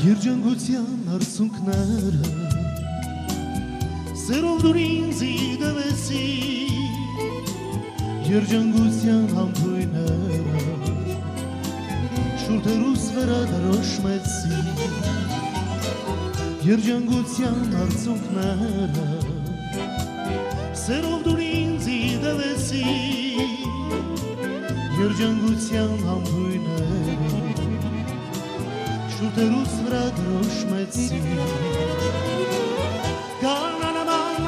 Երջանկության արցունքները սերով դուր ինձ իդվեցի Երջանկության համբույները շուրթերուս վրա դրոշմեցի Երջանկության արցունքները սերով դուր ինձ իդվեցի Երջանկության համբույները շուրթերուս վրա դրոշմեցի Կանանման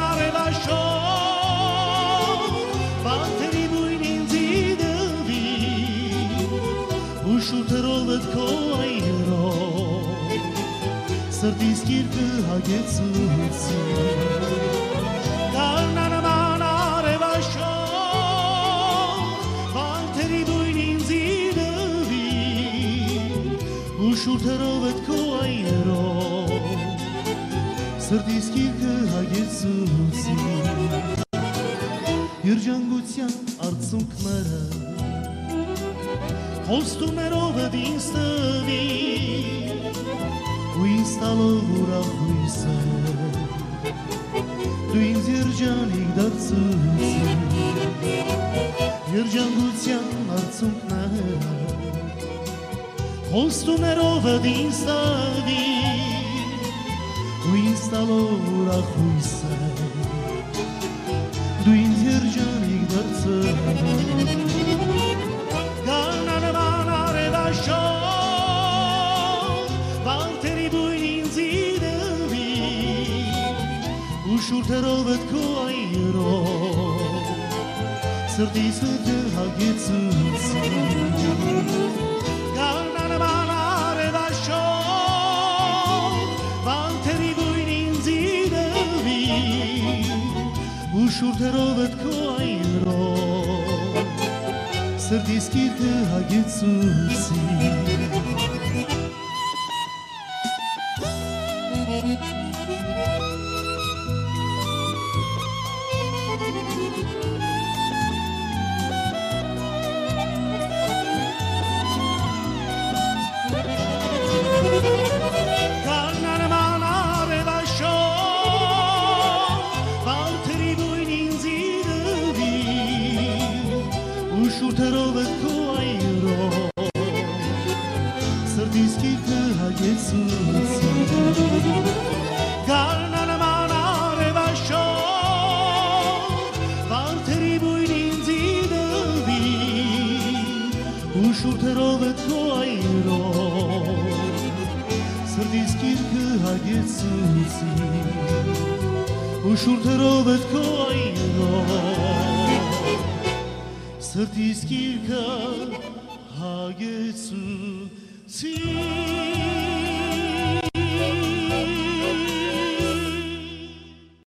արևաշող բանտերի բույն ինձ իդվի ու շուրթերով էդ քո այրով սրտիս գիրկը հագեցուցի Կանանման արևաշող բանտերի բույն ինձ իդվի ու շուրթերով էդ քո այրով սրտիս գիրկը հագեցուցի Երջանկության արցունքները խոստումներով էդ ինձ տվի ու ինձ տալով ուրախույսը դու ինձ երջանիկ դարձուցի Երջանկության արցունքները խոստումներով էդ ինձ տվի ու ինձ տալով ուրախույսը դու ինձ երջանիկ դարձրու Կանանման արևաշող բանտերի բույն ինձ իդվի ու շուրթերով էդ քո այրով սրտիս հոգը հագեցուցի Կանանման արևաշող բանտերի բույն ինձ իդվի ու շուրթերով էդ քո այրով սրտիս գիրկը հագեցուցի Կանանման արևաշող բանտերի բույն ինձ իդվի ու շուրթերով էդ քո այրով սրտիս գիրկը հագեցուցի Կանանման արևաշող բանտերի բույն ինձ իդվի ու շուրթերով էդ քո այրով սրտիս գիրկը հագեցուցի ու շուրթերով էդ քո այրով սրտիս գիրկը հագեցուցի